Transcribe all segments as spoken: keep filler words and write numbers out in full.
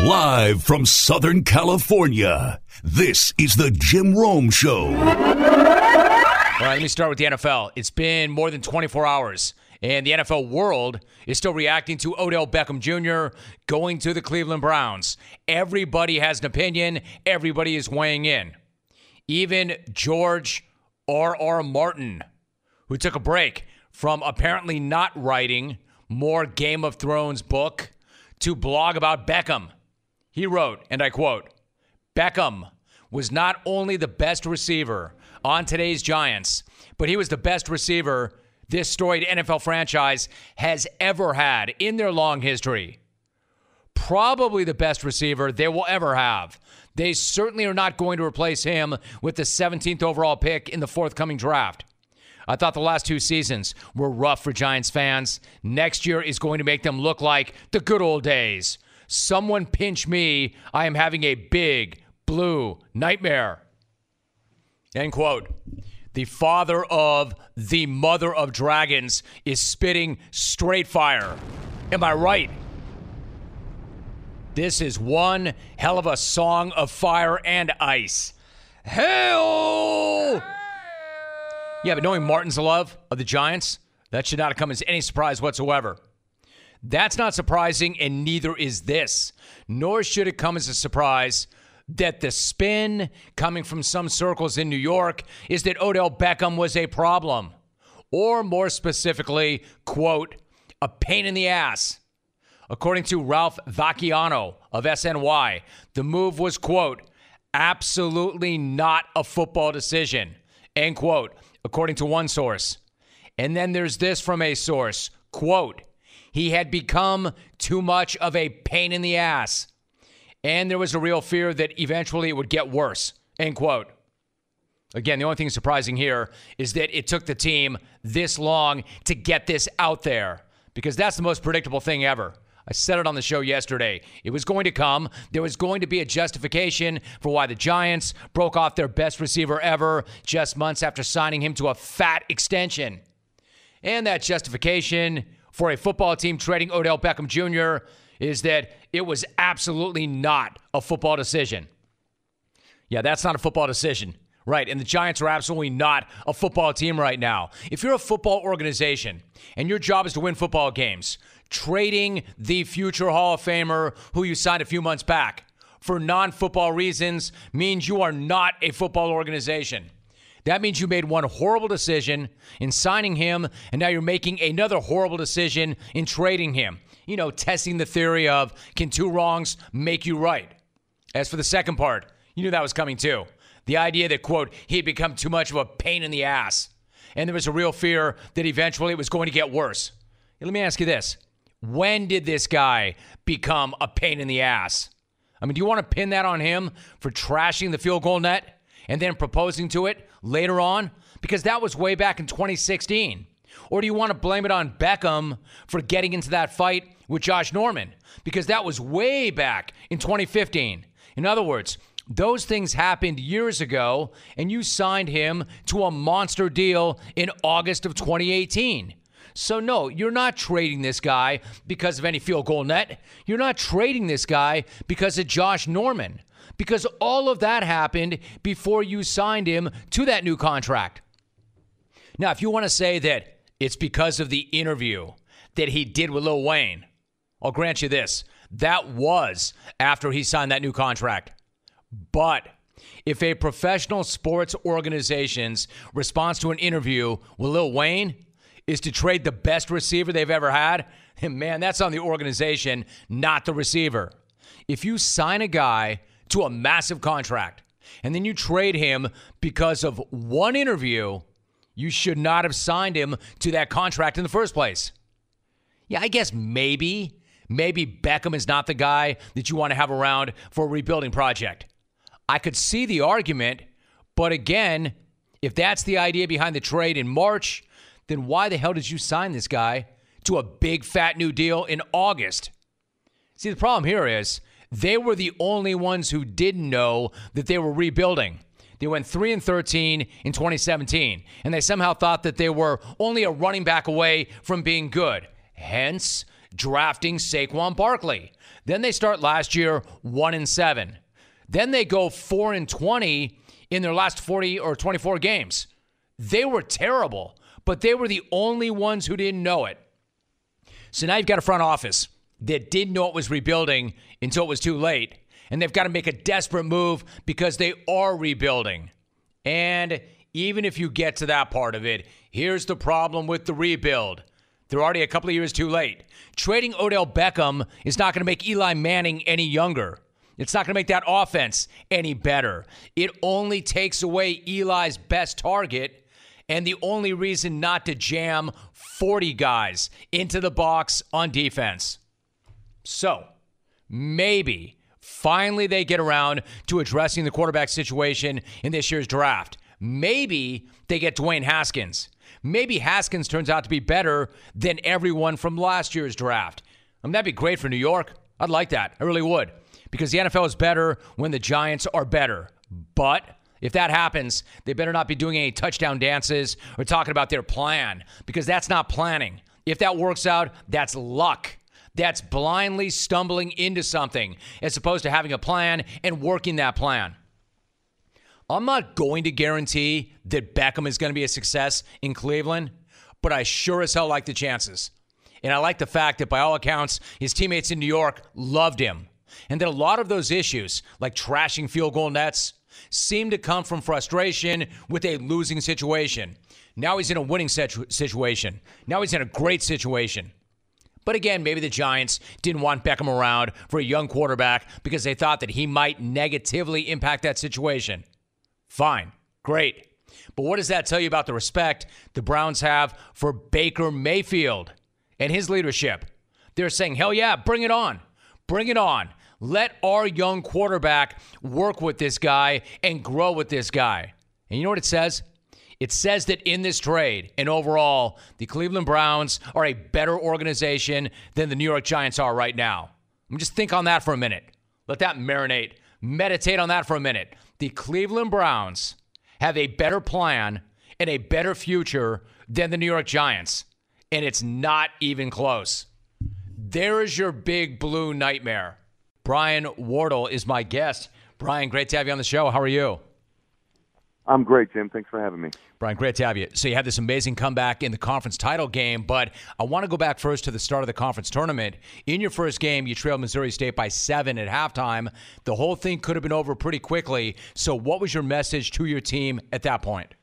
Live from Southern California, this is the Jim Rome Show. All right, let me start with the N F L. It's been more than twenty-four hours, and the N F L world is still reacting to Odell Beckham Junior going to the Cleveland Browns. Everybody has an opinion. Everybody is weighing in. Even George R R. Martin, who took a break from apparently not writing more Game of Thrones book to blog about Beckham. He wrote, and I quote, "Beckham was not only the best receiver on today's Giants, but he was the best receiver this storied N F L franchise has ever had in their long history. Probably the best receiver they will ever have. They certainly are not going to replace him with the seventeenth overall pick in the forthcoming draft. I thought the last two seasons were rough for Giants fans. Next year is going to make them look like the good old days. Someone pinch me. I am having a big blue nightmare." End quote. The father of the mother of dragons is spitting straight fire. Am I right? This is one hell of a song of fire and ice. Hell! Yeah, but knowing Martin's love of the Giants, that should not have come as any surprise whatsoever. That's not surprising, and neither is this. Nor should it come as a surprise that the spin coming from some circles in New York is that Odell Beckham was a problem. Or more specifically, quote, a pain in the ass. According to Ralph Vacchiano of S N Y, the move was, quote, absolutely not a football decision, end quote, according to one source. And then there's this from a source, quote, he had become too much of a pain in the ass. And there was a real fear that eventually it would get worse, end quote. Again, the only thing surprising here is that it took the team this long to get this out there, because that's the most predictable thing ever. I said it on the show yesterday. It was going to come. There was going to be a justification for why the Giants broke off their best receiver ever just months after signing him to a fat extension. And that justification for a football team trading Odell Beckham Junior is that it was absolutely not a football decision. Yeah, that's not a football decision. Right, and the Giants are absolutely not a football team right now. If you're a football organization and your job is to win football games, trading the future Hall of Famer who you signed a few months back for non-football reasons means you are not a football organization. That means you made one horrible decision in signing him, and now you're making another horrible decision in trading him. You know, testing the theory of, can two wrongs make you right? As for the second part, you knew that was coming too. The idea that, quote, he'd become too much of a pain in the ass. And there was a real fear that eventually it was going to get worse. And let me ask you this. When did this guy become a pain in the ass? I mean, do you want to pin that on him for trashing the field goal net and then proposing to it later on? Because that was way back in twenty sixteen. Or do you want to blame it on Beckham for getting into that fight with Josh Norman? Because that was way back in twenty fifteen. In other words, those things happened years ago, and you signed him to a monster deal in August of twenty eighteen. So no, you're not trading this guy because of any field goal net. You're not trading this guy because of Josh Norman, because all of that happened before you signed him to that new contract. Now, if you want to say that it's because of the interview that he did with Lil Wayne, I'll grant you this. That was after he signed that new contract. But if a professional sports organization's response to an interview with Lil Wayne is to trade the best receiver they've ever had, man, that's on the organization, not the receiver. If you sign a guy to a massive contract and then you trade him because of one interview, you should not have signed him to that contract in the first place. Yeah, I guess maybe, maybe Beckham is not the guy that you want to have around for a rebuilding project. I could see the argument, but again, if that's the idea behind the trade in March, then why the hell did you sign this guy to a big fat new deal in August? See, the problem here is they were the only ones who didn't know that they were rebuilding. They went three and thirteen in twenty seventeen, and they somehow thought that they were only a running back away from being good. Hence, drafting Saquon Barkley. Then they start last year one and seven. Then they go four and twenty in their last forty or twenty-four games. They were terrible, but they were the only ones who didn't know it. So now you've got a front office that didn't know it was rebuilding until it was too late. And they've got to make a desperate move because they are rebuilding. And even if you get to that part of it, here's the problem with the rebuild. They're already a couple of years too late. Trading Odell Beckham is not going to make Eli Manning any younger. It's not going to make that offense any better. It only takes away Eli's best target and the only reason not to jam forty guys into the box on defense. So, maybe finally they get around to addressing the quarterback situation in this year's draft. Maybe they get Dwayne Haskins. Maybe Haskins turns out to be better than everyone from last year's draft. I mean, that'd be great for New York. I'd like that. I really would. Because the N F L is better when the Giants are better. But if that happens, they better not be doing any touchdown dances or talking about their plan, because that's not planning. If that works out, that's luck. That's blindly stumbling into something as opposed to having a plan and working that plan. I'm not going to guarantee that Beckham is going to be a success in Cleveland, but I sure as hell like the chances. And I like the fact that by all accounts, his teammates in New York loved him. And that a lot of those issues, like trashing field goal nets, seem to come from frustration with a losing situation. Now he's in a winning situ- situation. Now he's in a great situation. But again, maybe the Giants didn't want Beckham around for a young quarterback because they thought that he might negatively impact that situation. Fine. Great. But what does that tell you about the respect the Browns have for Baker Mayfield and his leadership? They're saying, hell yeah, bring it on. Bring it on. Let our young quarterback work with this guy and grow with this guy. And you know what it says? It says that in this trade and overall, the Cleveland Browns are a better organization than the New York Giants are right now. I mean, just think on that for a minute. Let that marinate. Meditate on that for a minute. The Cleveland Browns have a better plan and a better future than the New York Giants. And it's not even close. There is your big blue nightmare. Brian Wardle is my guest. Brian, great to have you on the show. How are you? I'm great, Jim. Thanks for having me. Brian, great to have you. So you had this amazing comeback in the conference title game, but I want to go back first to the start of the conference tournament. In your first game, you trailed Missouri State by seven at halftime. The whole thing could have been over pretty quickly. So what was your message to your team at that point?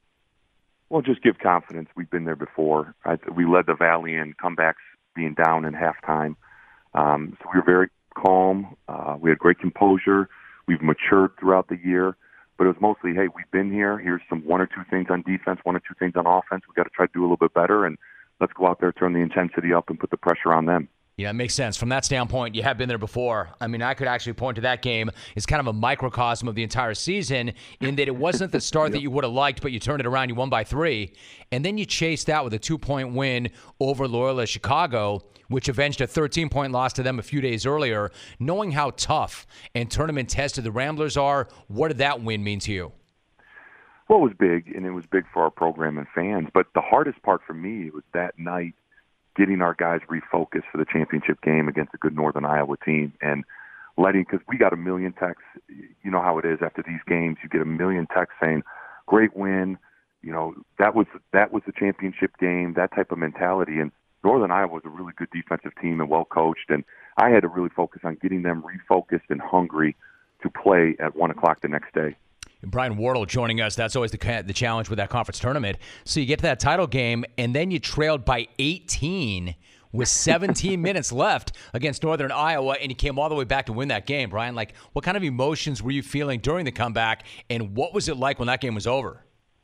Well, just give confidence. We've been there before. I, we led the Valley in comebacks being down in halftime. Um, so we were very calm. Uh, we had great composure. We've matured throughout the year. But it was mostly, hey, we've been here. Here's some one or two things on defense, one or two things on offense. We've got to try to do a little bit better, and let's go out there, turn the intensity up, and put the pressure on them. Yeah, it makes sense. From that standpoint, you have been there before. I mean, I could actually point to that game as kind of a microcosm of the entire season in that it wasn't the start that you would have liked, but you turned it around. You won by three. And then you chased that with a two-point win over Loyola Chicago, which avenged a thirteen-point loss to them a few days earlier. Knowing how tough and tournament-tested the Ramblers are, what did that win mean to you? Well, it was big, and it was big for our program and fans. But the hardest part for me was that night, getting our guys refocused for the championship game against a good Northern Iowa team, and letting, because we got a million texts. You know how it is after these games, you get a million texts saying, great win, you know, that was that was the championship game, that type of mentality. And Northern Iowa was a really good defensive team and well coached, and I had to really focus on getting them refocused and hungry to play at one o'clock the next day. Brian Wardle joining us. That's always the the challenge with that conference tournament. So you get to that title game, and then you trailed by eighteen with seventeen minutes left against Northern Iowa, and you came all the way back to win that game. Brian, like, what kind of emotions were you feeling during the comeback, and what was it like when that game was over?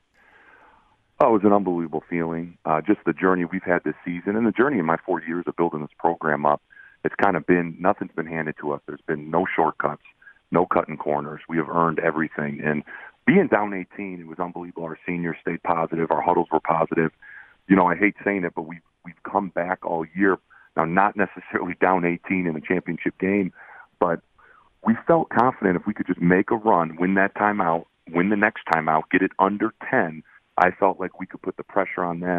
Oh, it was an unbelievable feeling. Uh, just the journey we've had this season, and the journey in my four years of building this program up, it's kind of been, nothing's been handed to us. There's been no shortcuts. No cutting corners. We have earned everything. And being down eighteen, it was unbelievable. Our seniors stayed positive. Our huddles were positive. You know, I hate saying it, but we've, we've come back all year. Now, not necessarily down eighteen in a championship game, but we felt confident if we could just make a run, win that timeout, win the next timeout, get it under ten, I felt like we could put the pressure on them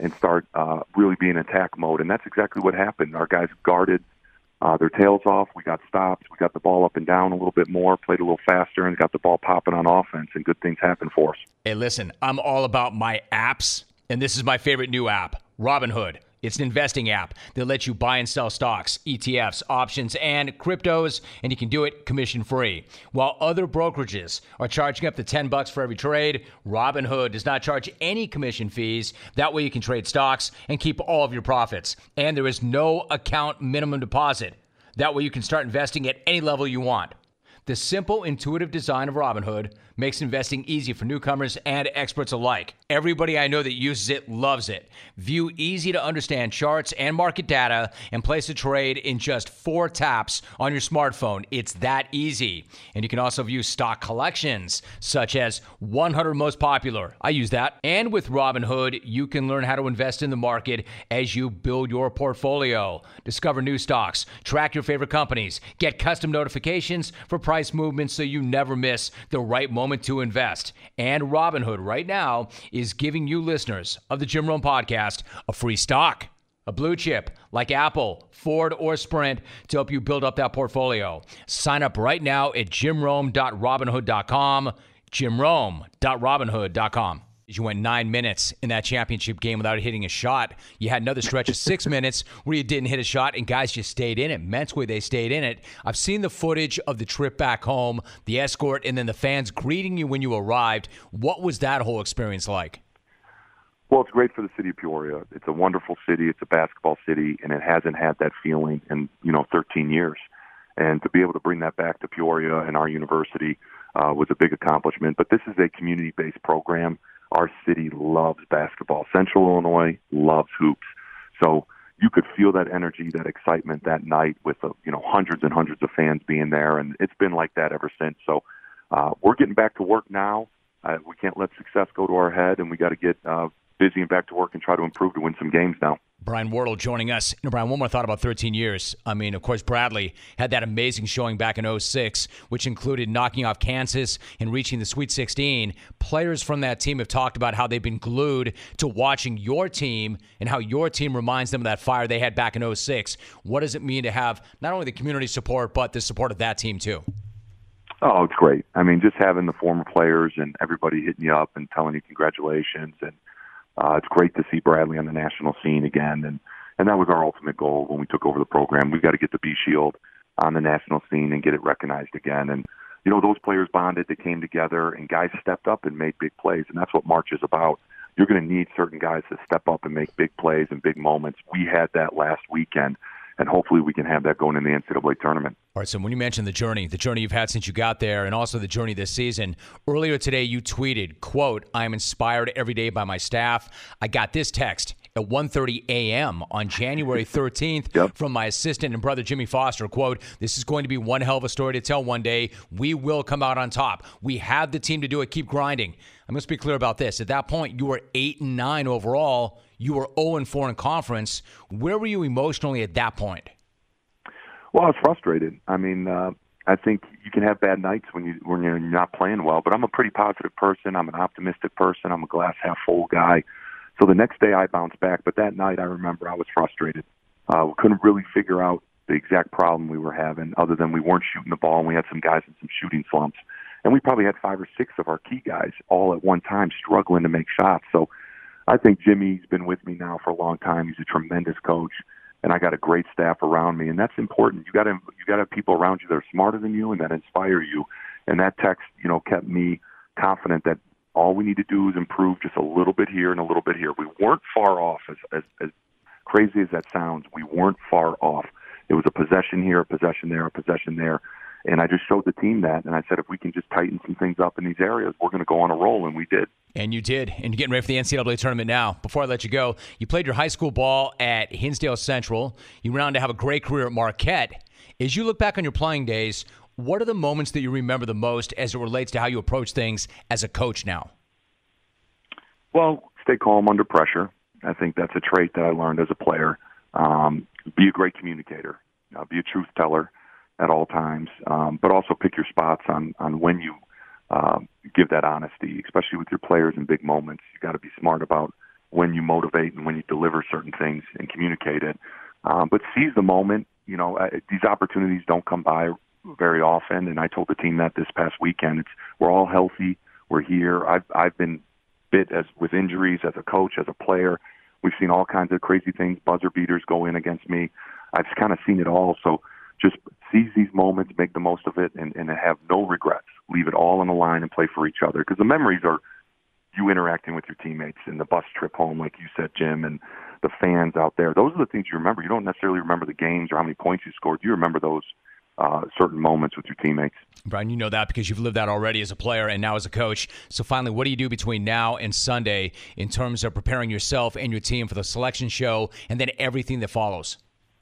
and start uh, really be in attack mode. And that's exactly what happened. Our guys guarded uh, their tails off. We got stops. We got the ball up and down a little bit more, played a little faster, and got the ball popping on offense, and good things happened for us. Hey, listen, I'm all about my apps, and this is my favorite new app, Robinhood. It's an investing app that lets you buy and sell stocks, E T Fs, options, and cryptos, and you can do it commission-free. While other brokerages are charging up to ten bucks for every trade, Robinhood does not charge any commission fees. That way you can trade stocks and keep all of your profits. And there is no account minimum deposit. That way you can start investing at any level you want. The simple, intuitive design of Robinhood makes investing easy for newcomers and experts alike. Everybody I know that uses it loves it. View easy-to-understand charts and market data and place a trade in just four taps on your smartphone. It's that easy. And you can also view stock collections, such as one hundred most popular. I use that. And with Robinhood, you can learn how to invest in the market as you build your portfolio. Discover new stocks, track your favorite companies, get custom notifications for price movements so you never miss the right moment to invest. And Robinhood right now is giving you listeners of the Jim Rome Podcast a free stock, a blue chip like Apple, Ford, or Sprint to help you build up that portfolio. Sign up right now at jim rome dot robinhood dot com, jim rome dot robinhood dot com. You went nine minutes in that championship game without hitting a shot. You had another stretch of six minutes where you didn't hit a shot, and guys just stayed in it. Mentally, they stayed in it. I've seen the footage of the trip back home, the escort, and then the fans greeting you when you arrived. What was that whole experience like? Well, it's great for the city of Peoria. It's a wonderful city. It's a basketball city, and it hasn't had that feeling in, you know, thirteen years. And to be able to bring that back to Peoria and our university uh, was a big accomplishment. But this is a community-based program. Our city loves basketball. Central Illinois loves hoops. So you could feel that energy, that excitement that night with, uh, you know, hundreds and hundreds of fans being there, and it's been like that ever since. So uh, we're getting back to work now. Uh, we can't let success go to our head, and we got to get uh, busy and back to work and try to improve to win some games now. Brian Wardle joining us. You know, Brian, one more thought about thirteen years. I mean, of course, Bradley had that amazing showing back in oh six, which included knocking off Kansas and reaching the Sweet sixteen. Players from that team have talked about how they've been glued to watching your team and how your team reminds them of that fire they had back in oh six. What does it mean to have not only the community support, but the support of that team too? Oh, it's great. I mean, just having the former players and everybody hitting you up and telling you congratulations, and Uh, it's great to see Bradley on the national scene again, and, and that was our ultimate goal when we took over the program. We've got to get the B-Shield on the national scene and get it recognized again. And, you know, those players bonded, they came together, and guys stepped up and made big plays, and that's what March is about. You're going to need certain guys to step up and make big plays and big moments. We had that last weekend, and hopefully we can have that going in the N C double A tournament. All right, so when you mentioned the journey, the journey you've had since you got there, and also the journey this season, earlier today you tweeted, quote, "I am inspired every day by my staff." I got this text at one thirty a.m. on January thirteenth yep. from my assistant and brother Jimmy Foster, quote, "This is going to be one hell of a story to tell one day. We will come out on top. We have the team to do it. Keep grinding." I must be clear about this. At that point, you were eight and nine overall. You were oh and four in conference. Where were you emotionally at that point? Well, I was frustrated. I mean, uh, I think you can have bad nights when you when you're not playing well. But I'm a pretty positive person. I'm an optimistic person. I'm a glass half full guy. So the next day I bounced back. But that night I remember I was frustrated. Uh, we couldn't really figure out the exact problem we were having, other than we weren't shooting the ball, and we had some guys in some shooting slumps. And we probably had five or six of our key guys all at one time struggling to make shots. So I think Jimmy's been with me now for a long time. He's a tremendous coach, and I got a great staff around me, and that's important. You got to you got to have people around you that are smarter than you and that inspire you. And that text, you know, kept me confident that all we need to do is improve just a little bit here and a little bit here. We weren't far off, as as, as crazy as that sounds. We weren't far off. It was a possession here, a possession there, a possession there. And I just showed the team that, and I said, if we can just tighten some things up in these areas, we're going to go on a roll, and we did. And you did. And you're getting ready for the N C double A tournament now. Before I let you go, you played your high school ball at Hinsdale Central. You went on to have a great career at Marquette. As you look back on your playing days, what are the moments that you remember the most as it relates to how you approach things as a coach now? Well, stay calm under pressure. I think that's a trait that I learned as a player. Um, be a great communicator. Uh, be a truth teller at all times, um, but also pick your spots on, on when you uh, give that honesty, especially with your players in big moments. You got to be smart about when you motivate and when you deliver certain things and communicate it. Um, but seize the moment. You know, uh, these opportunities don't come by very often, and I told the team that this past weekend. It's we're all healthy. We're here. I've I've been bit as with injuries as a coach, as a player. We've seen all kinds of crazy things, buzzer beaters go in against me. I've kind of seen it all. So just seize these moments, make the most of it, and, and have no regrets. Leave it all on the line and play for each other. Because the memories are you interacting with your teammates and the bus trip home, like you said, Jim, and the fans out there. Those are the things you remember. You don't necessarily remember the games or how many points you scored. You remember those uh, certain moments with your teammates. Brian, you know that because you've lived that already as a player and now as a coach. So finally, what do you do between now and Sunday in terms of preparing yourself and your team for the selection show and then everything that follows?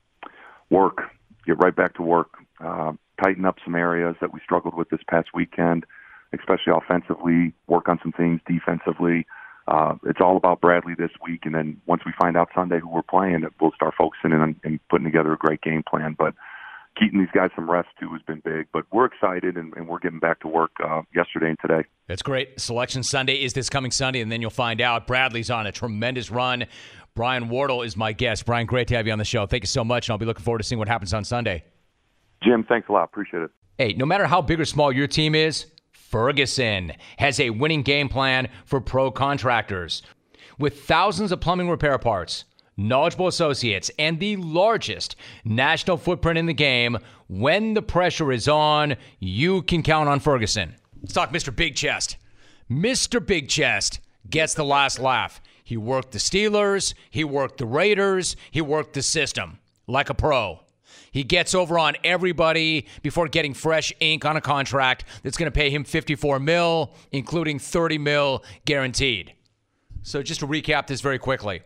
Work. Get right back to work. Uh, tighten up some areas that we struggled with this past weekend, especially offensively. Work on some things defensively. Uh, it's all about Bradley this week, and then once we find out Sunday who we're playing, we'll start focusing in on and putting together a great game plan. But keeping these guys some rest, too, has been big. But we're excited, and, and we're getting back to work uh, yesterday and today. That's great. Selection Sunday is this coming Sunday, and then you'll find out. Bradley's on a tremendous run. Brian Wardle is my guest. Brian, great to have you on the show. Thank you so much, and I'll be looking forward to seeing what happens on Sunday. Jim, thanks a lot. Appreciate it. Hey, no matter how big or small your team is, Ferguson has a winning game plan for pro contractors. With thousands of plumbing repair parts, knowledgeable associates, and the largest national footprint in the game, when the pressure is on, you can count on Ferguson. Let's talk Mister Big Chest. Mister Big Chest gets the last laugh. He worked the Steelers, he worked the Raiders, he worked the system like a pro. He gets over on everybody before getting fresh ink on a contract that's going to pay him fifty-four mil, including thirty mil guaranteed. So just to recap this very quickly,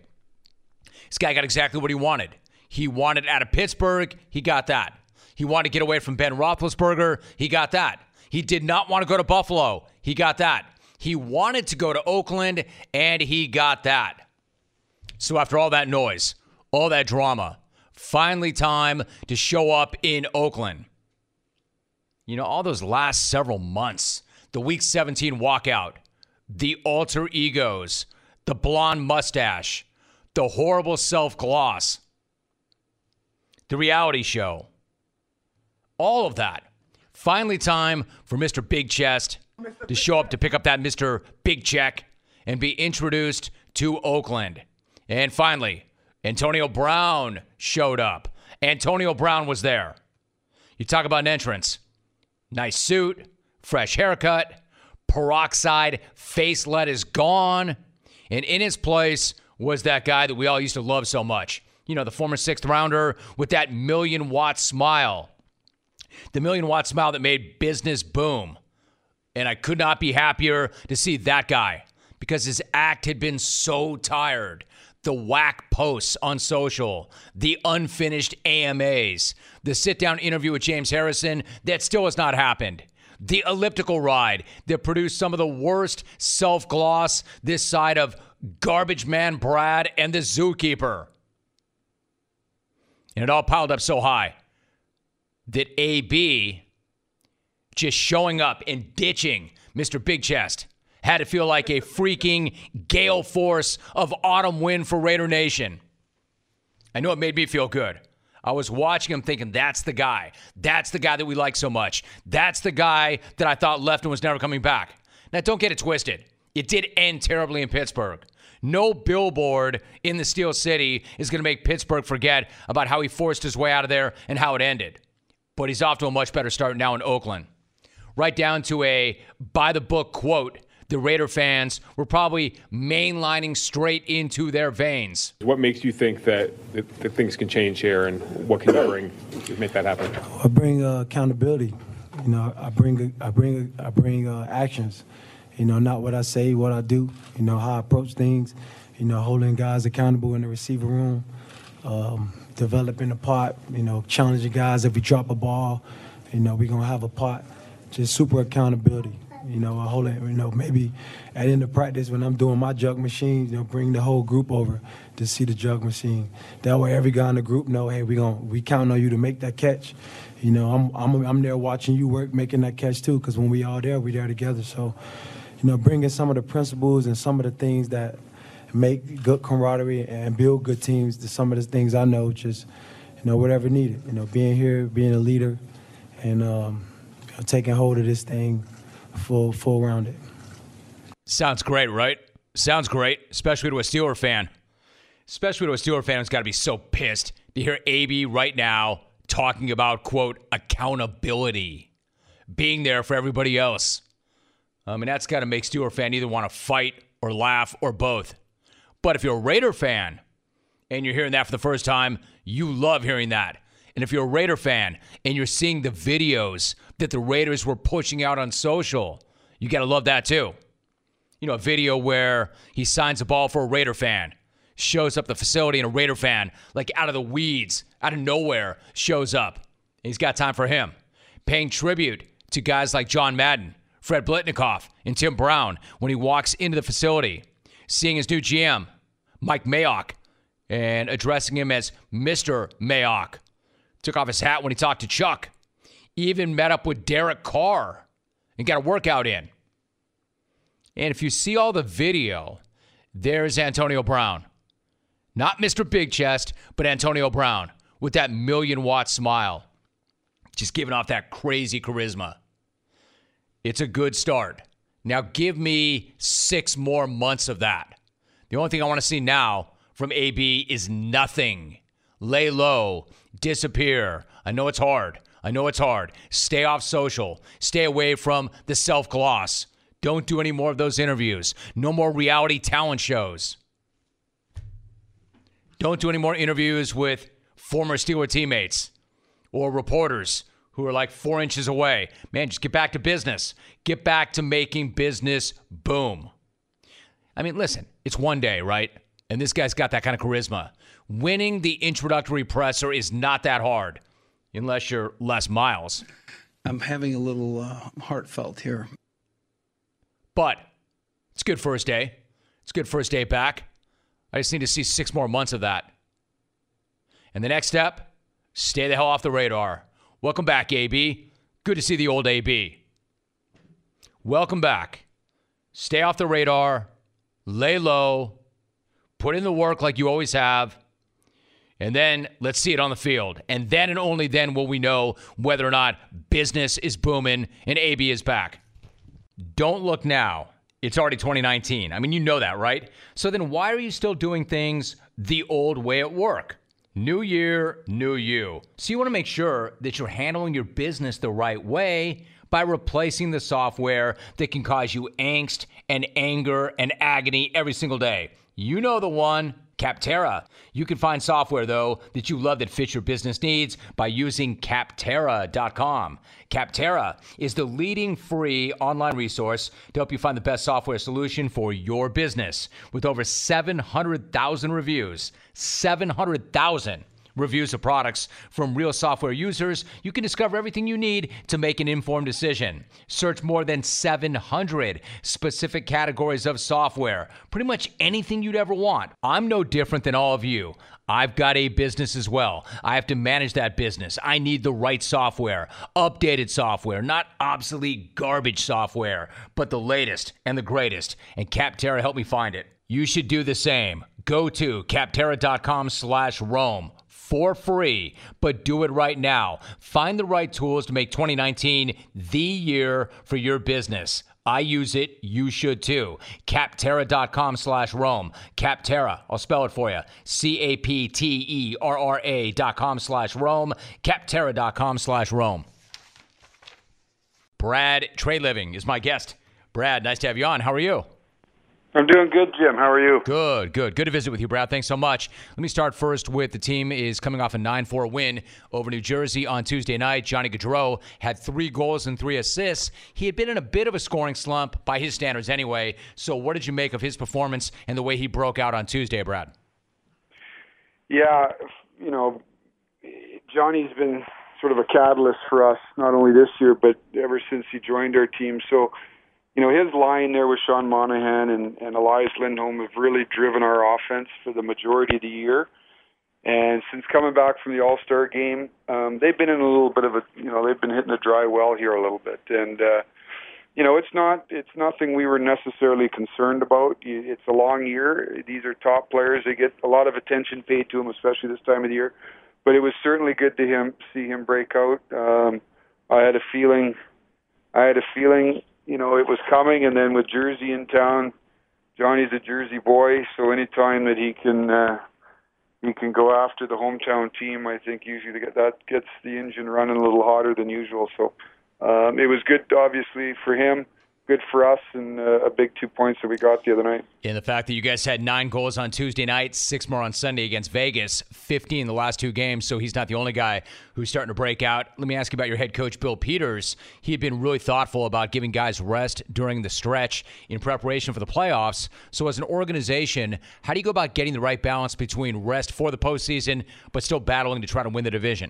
this guy got exactly what he wanted. He wanted out of Pittsburgh. He got that. He wanted to get away from Ben Roethlisberger. He got that. He did not want to go to Buffalo. He got that. He wanted to go to Oakland, and he got that. So after all that noise, all that drama, finally time to show up in Oakland. You know, all those last several months, the Week seventeen walkout, the alter egos, the blonde mustache, the horrible self-gloss, the reality show, all of that. Finally time for Mister Big Chest to show up to pick up that Mister Big Check and be introduced to Oakland. And finally, Antonio Brown showed up. Antonio Brown was there. You talk about an entrance. Nice suit, fresh haircut, peroxide facelet is gone. And in his place was that guy that we all used to love so much. You know, the former sixth rounder with that million watt smile. The million watt smile that made business boom. And I could not be happier to see that guy because his act had been so tired. The whack posts on social, the unfinished A M As, the sit-down interview with James Harrison that still has not happened, the elliptical ride that produced some of the worst self-gloss this side of Garbage Man Brad and the Zookeeper. And it all piled up so high that A B just showing up and ditching Mister Big Chest had to feel like a freaking gale force of autumn wind for Raider Nation. I know it made me feel good. I was watching him thinking, that's the guy. That's the guy that we like so much. That's the guy that I thought left and was never coming back. Now, don't get it twisted. It did end terribly in Pittsburgh. No billboard in the Steel City is going to make Pittsburgh forget about how he forced his way out of there and how it ended. But he's off to a much better start now in Oakland. Right down to a by-the-book quote the Raider fans were probably mainlining straight into their veins. What makes you think that, that, that things can change here, and what can you bring to make that happen? I bring uh, accountability. You know, I bring I bring I bring uh, actions. You know, not what I say, what I do. You know, how I approach things. You know, holding guys accountable in the receiver room, um, developing a part. You know, challenging guys if we drop a ball. You know, we're gonna have a part. Just super accountability. You know, I hold it, you know, maybe at the end of practice when I'm doing my jug machine, you know, bring the whole group over to see the jug machine. That way every guy in the group know, hey, we gon' we count on you to make that catch. You know, I'm I'm I'm there watching you work, making that catch too, because when we all there, we there together. So, you know, bringing some of the principles and some of the things that make good camaraderie and build good teams. To some of the things I know, just you know whatever needed. You know, being here, being a leader, and um, you know, taking hold of this thing full full rounded. Sounds great, right? Sounds great, especially to a Steeler fan. Especially to a Steeler fan who's got to be so pissed to hear A B right now talking about, quote, accountability, being there for everybody else. I mean, that's got to make Steeler fan either want to fight or laugh or both. But if you're a Raider fan and you're hearing that for the first time, you love hearing that. And if you're a Raider fan and you're seeing the videos that the Raiders were pushing out on social, you got to love that too. You know, a video where he signs a ball for a Raider fan, shows up the facility, and a Raider fan, like out of the weeds, out of nowhere, shows up. And he's got time for him. Paying tribute to guys like John Madden, Fred Blitnikoff, and Tim Brown when he walks into the facility. Seeing his new G M, Mike Mayock, and addressing him as Mister Mayock. Took off his hat when he talked to Chuck. Even met up with Derek Carr and got a workout in. And if you see all the video, there's Antonio Brown. Not Mister Big Chest, but Antonio Brown with that million-watt smile. Just giving off that crazy charisma. It's a good start. Now give me six more months of that. The only thing I want to see now from A B is nothing. Lay low. Disappear. I know it's hard. I know it's hard. Stay off social. Stay away from the self-gloss. Don't do any more of those interviews. No more reality talent shows. Don't do any more interviews with former Steeler teammates or reporters who are like four inches away. Man, just get back to business. Get back to making business boom. I mean, listen, it's one day, right? And this guy's got that kind of charisma. Winning the introductory presser is not that hard, unless you're Les Miles. I'm having a little uh, heartfelt here. But it's good first day. It's good first day back. I just need to see six more months of that. And the next step, stay the hell off the radar. Welcome back, A B. Good to see the old A B. Welcome back. Stay off the radar. Lay low. Put in the work like you always have. And then let's see it on the field. And then and only then will we know whether or not business is booming and A B is back. Don't look now. It's already twenty nineteen. I mean, you know that, right? So then why are you still doing things the old way at work? New year, new you. So you want to make sure that you're handling your business the right way by replacing the software that can cause you angst and anger and agony every single day. You know the one. Capterra. You can find software, though, that you love that fits your business needs by using Capterra dot com. Capterra is the leading free online resource to help you find the best software solution for your business. With over seven hundred thousand reviews, seven hundred thousand reviews of products from real software users, you can discover everything you need to make an informed decision. Search more than seven hundred specific categories of software, pretty much anything you'd ever want. I'm no different than all of you. I've got a business as well. I have to manage that business. I need the right software, updated software, not obsolete garbage software, but the latest and the greatest. And Capterra helped me find it. You should do the same. Go to Capterra dot com slash Rome. For free, but do it right now. Find the right tools to make twenty nineteen the year for your business. I use it. You should too. Capterra dot com slash Rome. Capterra. I'll spell it for you. C A P T E R R A dot com slash Rome. Capterra dot com slash Rome. Brad Treliving is my guest. Brad, nice to have you on. How are you? I'm doing good, Jim. How are you? Good, good. Good to visit with you, Brad. Thanks so much. Let me start first with the team is coming off a nine four win over New Jersey on Tuesday night. Johnny Gaudreau had three goals and three assists. He had been in a bit of a scoring slump by his standards anyway. So what did you make of his performance and the way he broke out on Tuesday, Brad? Yeah, you know, Johnny's been sort of a catalyst for us, not only this year, but ever since he joined our team. So, you know, his line there with Sean Monahan and, and Elias Lindholm have really driven our offense for the majority of the year. And since coming back from the All-Star game, um, they've been in a little bit of a, you know, they've been hitting a dry well here a little bit. And uh, you know, it's not it's nothing we were necessarily concerned about. It's a long year. These are top players. They get a lot of attention paid to them, especially this time of the year. But it was certainly good to him see him break out. Um, I had a feeling, I had a feeling, you know, it was coming. And then with Jersey in town, Johnny's a Jersey boy, so anytime that he can uh, he can go after the hometown team, I think usually that gets the engine running a little hotter than usual. So um, it was good, obviously, for him. Good for us, and uh, a big two points that we got the other night. And the fact that you guys had nine goals on Tuesday night, six more on Sunday against Vegas, fifteen in the last two games, so he's not the only guy who's starting to break out. Let me ask you about your head coach, Bill Peters. He had been really thoughtful about giving guys rest during the stretch in preparation for the playoffs. So as an organization, how do you go about getting the right balance between rest for the postseason but still battling to try to win the division?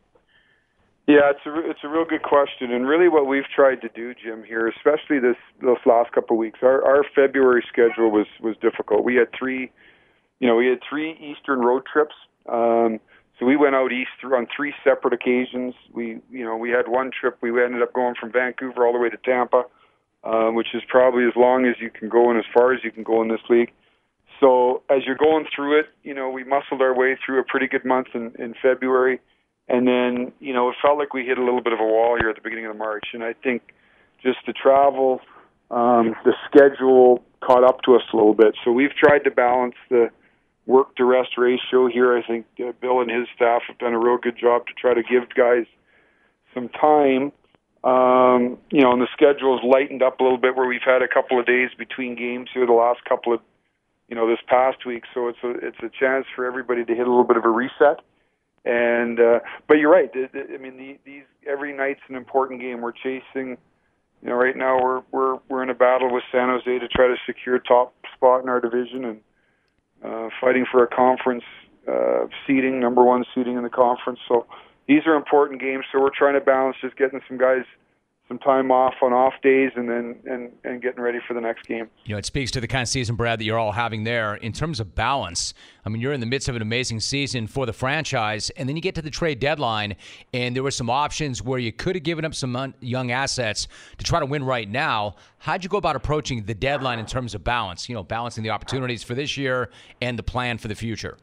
Yeah, it's a it's a real good question, and really what we've tried to do, Jim, here, especially this this last couple of weeks. Our our February schedule was was difficult. We had three, you know, we had three Eastern road trips. Um, so we went out east on three separate occasions. We you know we had one trip. We ended up going from Vancouver all the way to Tampa, uh, which is probably as long as you can go and as far as you can go in this league. So as you're going through it, you know, we muscled our way through a pretty good month in, in February. And then, you know, it felt like we hit a little bit of a wall here at the beginning of March. And I think just the travel, um, the schedule caught up to us a little bit. So we've tried to balance the work to rest ratio here. I think uh, Bill and his staff have done a real good job to try to give guys some time. Um, you know, and the schedule's lightened up a little bit where we've had a couple of days between games here the last couple of, you know, this past week. So it's a, it's a chance for everybody to hit a little bit of a reset. And uh, but you're right. I mean, the, these every night's an important game. We're chasing. You know, right now we're we're we're in a battle with San Jose to try to secure top spot in our division and uh, fighting for a conference uh, seeding, number one seeding in the conference. So these are important games. So we're trying to balance just getting some guys some time off on off days and then and, and getting ready for the next game. You know, it speaks to the kind of season, Brad, that you're all having there. In terms of balance, I mean, you're in the midst of an amazing season for the franchise, and then you get to the trade deadline, and there were some options where you could have given up some young assets to try to win right now. How'd you go about approaching the deadline in terms of balance, you know, balancing the opportunities for this year and the plan for the future?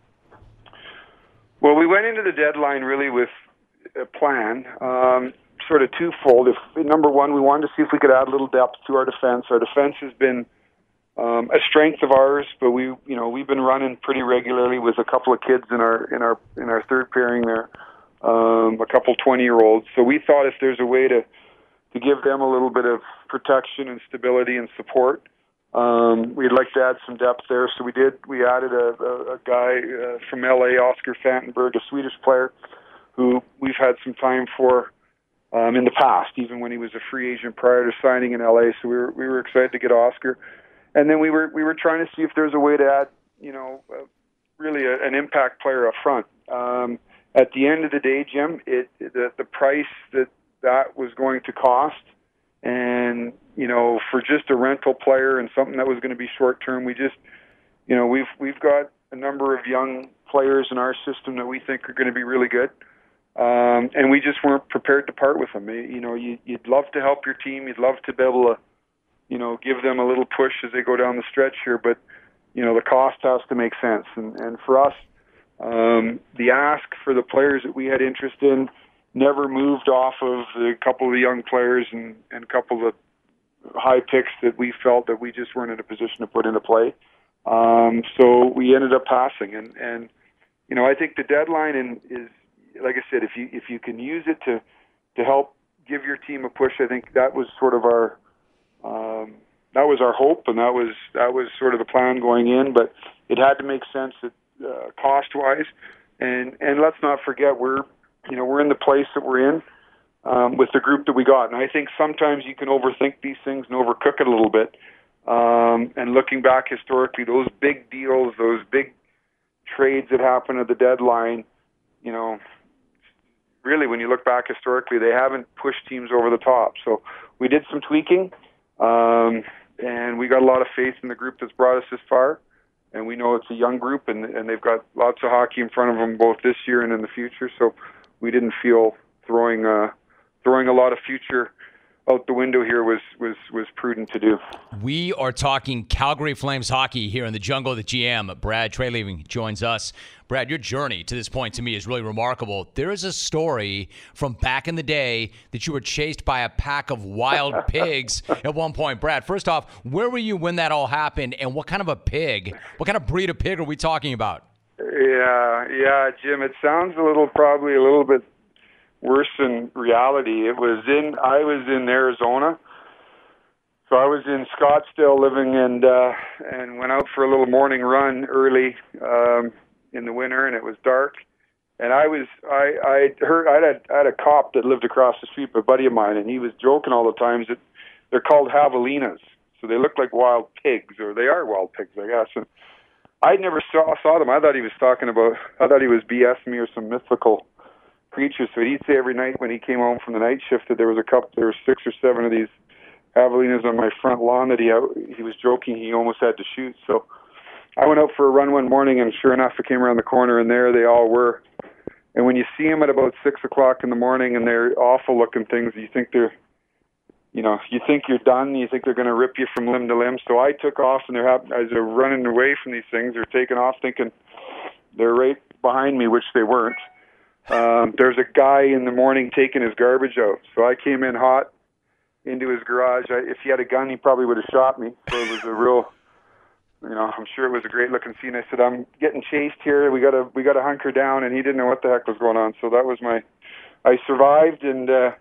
Well, we went into the deadline really with a plan. Um, sort of twofold. If number one, we wanted to see if we could add a little depth to our defense. Our defense has been um, a strength of ours, but we, you know, we've been running pretty regularly with a couple of kids in our in our in our third pairing there, um, a couple twenty-year-olds. So we thought if there's a way to to give them a little bit of protection and stability and support, um, we'd like to add some depth there. So we did. We added a, a, a guy uh, from L A, Oscar Fantenberg, a Swedish player, who we've had some time for. Um, in the past, even when he was a free agent prior to signing in L A, so we were we were excited to get Oscar, and then we were we were trying to see if there's a way to add, you know, uh, really a, an impact player up front. Um, at the end of the day, Jim, it the the price that that was going to cost, and you know, for just a rental player and something that was going to be short term, we just, you know, we've we've got a number of young players in our system that we think are going to be really good. Um, and we just weren't prepared to part with them. You know, you, you'd love to help your team. You'd love to be able to, you know, give them a little push as they go down the stretch here. But, you know, the cost has to make sense. And, and for us, um, the ask for the players that we had interest in never moved off of the couple of the young players and, and a couple of high picks that we felt that we just weren't in a position to put into play. Um, so we ended up passing. And, and you know, I think the deadline in, is, like I said, if you if you can use it to to help give your team a push, I think that was sort of our um, that was our hope, and that was that was sort of the plan going in. But it had to make sense that uh, cost wise, and and let's not forget we're you know we're in the place that we're in um, with the group that we got, and I think sometimes you can overthink these things and overcook it a little bit. Um, and looking back historically, those big deals, those big trades that happen at the deadline, you know. Really, when you look back historically, they haven't pushed teams over the top. So we did some tweaking, um, and we got a lot of faith in the group that's brought us this far. And we know it's a young group, and, and they've got lots of hockey in front of them both this year and in the future. So we didn't feel throwing uh, throwing a lot of future out the window here was was was prudent to do. We are talking Calgary Flames hockey here in the jungle of the G M. Brad Treliving joins us. Brad, your journey to this point to me is really remarkable. There is a story from back in the day that you were chased by a pack of wild pigs at one point. Brad, first off, where were you when that all happened, and what kind of a pig, what kind of breed of pig are we talking about? Yeah, yeah, Jim, it sounds a little, probably a little bit worse than reality. It was in, I was in Arizona. So I was in Scottsdale living and, uh, and went out for a little morning run early, um, in the winter, and it was dark. And I was, I, I heard, I had, I had a cop that lived across the street, a buddy of mine, and he was joking all the times that they're called javelinas. So they look like wild pigs, or they are wild pigs, I guess. And I never saw, saw them. I thought he was talking about, I thought he was BSing me or some mythical creatures. So he'd say every night when he came home from the night shift that there was a couple, there were six or seven of these javelinas on my front lawn that he, he was joking he almost had to shoot. So I went out for a run one morning, and sure enough, I came around the corner, and there they all were. And when you see them at about six o'clock in the morning, and they're awful-looking things, you think they're, you know, you think you're done. You think they're going to rip you from limb to limb. So I took off, and they're as they're running away from these things, they're taking off, thinking they're right behind me, which they weren't. Um, there's a guy in the morning taking his garbage out. So I came in hot into his garage. I, if he had a gun, he probably would have shot me. So it was a real. You know, I'm sure it was a great looking scene. I said, I'm getting chased here. We gotta, we gotta hunker down. And he didn't know what the heck was going on. So that was my, I survived. And, uh,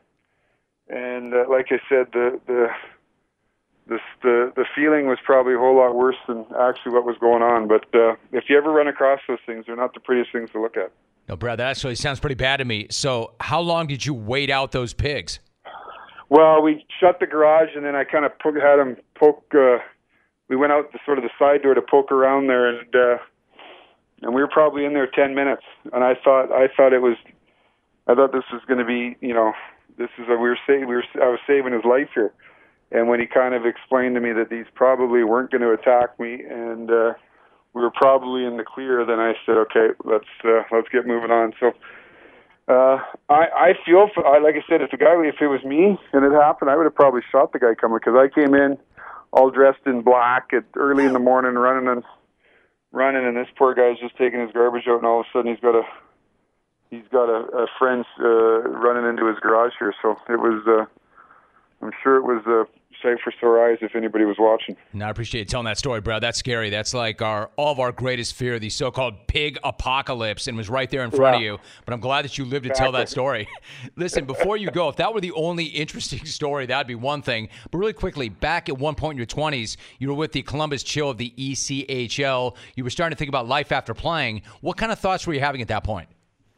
and, uh, like I said, the, the, the, the, the feeling was probably a whole lot worse than actually what was going on. But, uh, if you ever run across those things, they're not the prettiest things to look at. No, Brad, that actually sounds pretty bad to me. So how long did you wait out those pigs? Well, we shut the garage, and then I kind of had them poke, uh, we went out the sort of the side door to poke around there, and uh, and we were probably in there ten minutes. And I thought I thought it was, I thought this was going to be, you know, this is a, we were saving, we were I was saving his life here. And when he kind of explained to me that these probably weren't going to attack me, and uh, we were probably in the clear, then I said, okay, let's uh, let's get moving on. So uh, I I feel for, I like I said, if the guy if it was me and it happened, I would have probably shot the guy coming, because I came in all dressed in black at early in the morning, running and running, and this poor guy's just taking his garbage out, and all of a sudden he's got a he's got a, a friend uh, running into his garage here. So it was, uh, I'm sure it was a sight for sore eyes if anybody was watching. No, I appreciate you telling that story, Brad. That's scary. That's like our all of our greatest fear, the so-called pig apocalypse, and was right there in front yeah. of you. But I'm glad that you lived to exactly. tell that story. Listen, before you go, if that were the only interesting story, that'd be one thing. But really quickly, back at one point in your twenties, you were with the Columbus Chill of the E C H L. You were starting to think about life after playing. What kind of thoughts were you having at that point?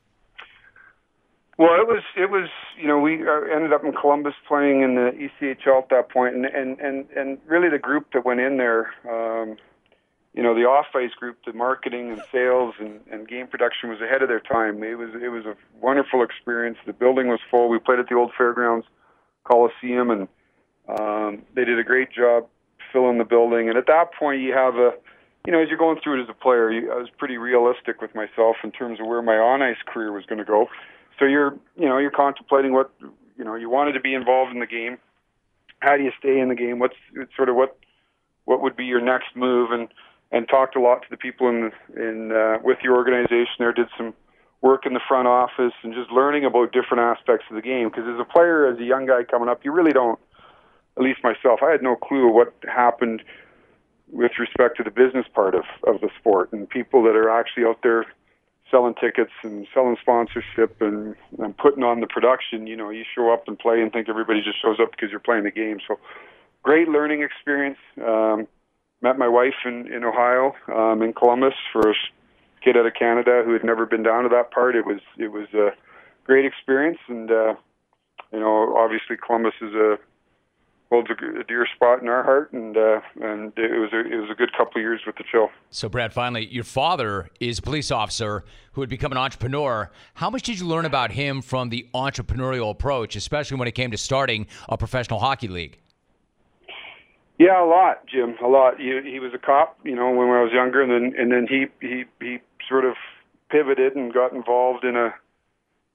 Well, it was, it was, you know, we ended up in Columbus playing in the E C H L at that point, and and and, and really the group that went in there, um, you know, the off-ice group, the marketing and sales and, and game production was ahead of their time. It was it was a wonderful experience. The building was full. We played at the old Fairgrounds Coliseum, and um, they did a great job filling the building. And at that point, you have a, you know, as you're going through it as a player, you, I was pretty realistic with myself in terms of where my on-ice career was going to go. So you're, you know, you're contemplating what, you know, you wanted to be involved in the game. How do you stay in the game? What's sort of what, what would be your next move? And, and talked a lot to the people in, in uh, with your organization there. Did some work in the front office and just learning about different aspects of the game. Because as a player, as a young guy coming up, you really don't. At least myself, I had no clue of what happened with respect to the business part of, of the sport and people that are actually out there selling tickets and selling sponsorship and, and putting on the production. You know, you show up and play and think everybody just shows up because you're playing the game. So great learning experience. Um, met my wife in, in Ohio, um, in Columbus, for a kid out of Canada who had never been down to that part. It was, it was a great experience. And, uh, you know, obviously Columbus is a, holds a, a dear spot in our heart, and uh, and it was a, it was a good couple of years with the Chill. So, Brad, finally, your father is a police officer who had become an entrepreneur. How much did you learn about him from the entrepreneurial approach, especially when it came to starting a professional hockey league? Yeah, a lot, Jim, a lot. He, he was a cop, you know, when I was younger, and then and then he he he sort of pivoted and got involved in a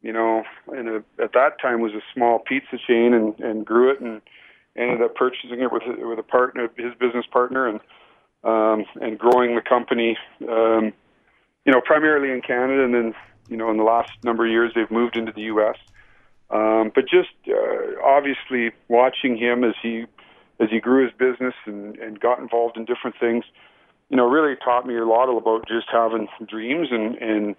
you know, and a, at that time was a small pizza chain, and, and grew it and ended up purchasing it with with a partner, his business partner, and um, and growing the company, um, you know, primarily in Canada, and then, you know, in the last number of years they've moved into the U S. Um, but just uh, obviously watching him as he as he grew his business and, and got involved in different things, you know, really taught me a lot about just having dreams and and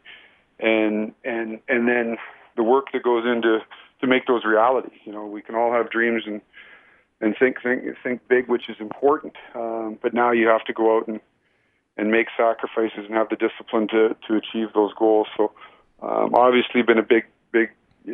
and and and then the work that goes into to make those reality. You know, we can all have dreams and and think think think big, which is important. Um, but now you have to go out and and make sacrifices and have the discipline to to achieve those goals. So um, obviously, been a big big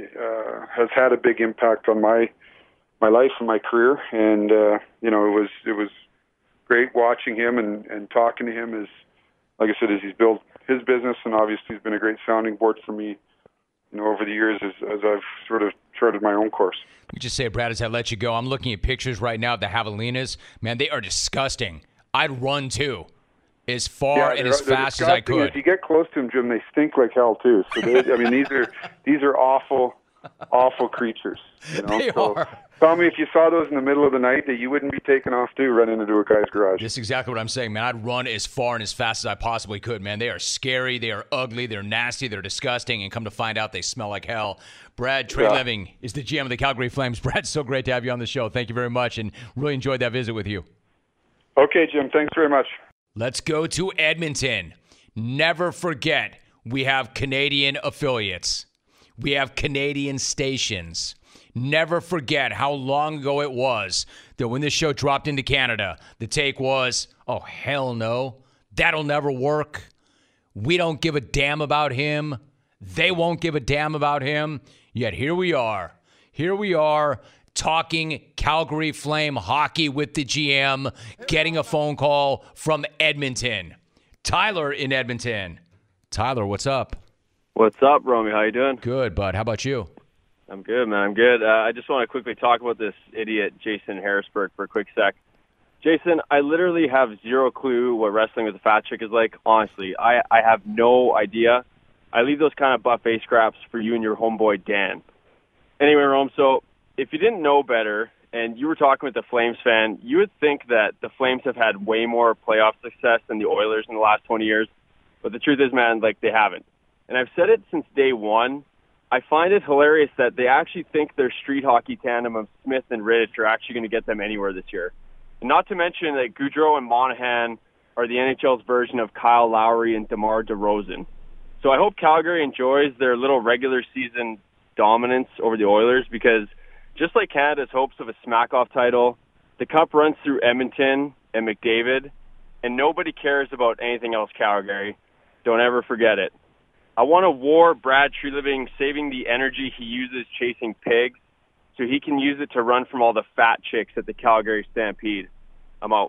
uh, has had a big impact on my my life and my career. And uh, you know, it was it was great watching him and and talking to him as, like I said, as he's built his business, and obviously he's been a great sounding board for me, you know, over the years as, as I've sort of charted my own course. You just say, Brad, as I let you go, I'm looking at pictures right now of the Javelinas. Man, they are disgusting. I'd run too, as far yeah, and as fast as I could. If you get close to them, Jim, they stink like hell too. So they, I mean, these are these are awful, awful creatures. You know? They so, are. Tell me if you saw those in the middle of the night that you wouldn't be taking off too, running into a guy's garage. That's exactly what I'm saying, man. I'd run as far and as fast as I possibly could, man. They are scary. They are ugly. They're nasty. They're disgusting. And come to find out, they smell like hell. Brad Trey Yeah. Living is the G M of the Calgary Flames. Brad, so great to have you on the show. Thank you very much, and really enjoyed that visit with you. Okay, Jim. Thanks very much. Let's go to Edmonton. Never forget, we have Canadian affiliates. We have Canadian stations. Never forget how long ago it was that when this show dropped into Canada, the take was, oh, hell no, that'll never work. We don't give a damn about him. They won't give a damn about him. Yet here we are. Here we are talking Calgary Flame hockey with the G M, getting a phone call from Edmonton. Tyler in Edmonton. Tyler, what's up? What's up, Romy? How you doing? Good, bud. How about you? I'm good, man. I'm good. Uh, I just want to quickly talk about this idiot Jason Harrisburg for a quick sec. Jason, I literally have zero clue what wrestling with a fat chick is like. Honestly, I, I have no idea. I leave those kind of buffet scraps for you and your homeboy Dan. Anyway, Rome, so if you didn't know better and you were talking with a Flames fan, you would think that the Flames have had way more playoff success than the Oilers in the last twenty years. But the truth is, man, like, they haven't. And I've said it since day one. I find it hilarious that they actually think their street hockey tandem of Smith and Rittich are actually going to get them anywhere this year. And not to mention that Goudreau and Monahan are the N H L's version of Kyle Lowry and DeMar DeRozan. So I hope Calgary enjoys their little regular season dominance over the Oilers, because just like Canada's hopes of a smack-off title, the cup runs through Edmonton and McDavid, and nobody cares about anything else, Calgary. Don't ever forget it. I want a war Brad Treliving saving the energy he uses chasing pigs so he can use it to run from all the fat chicks at the Calgary Stampede. I'm out.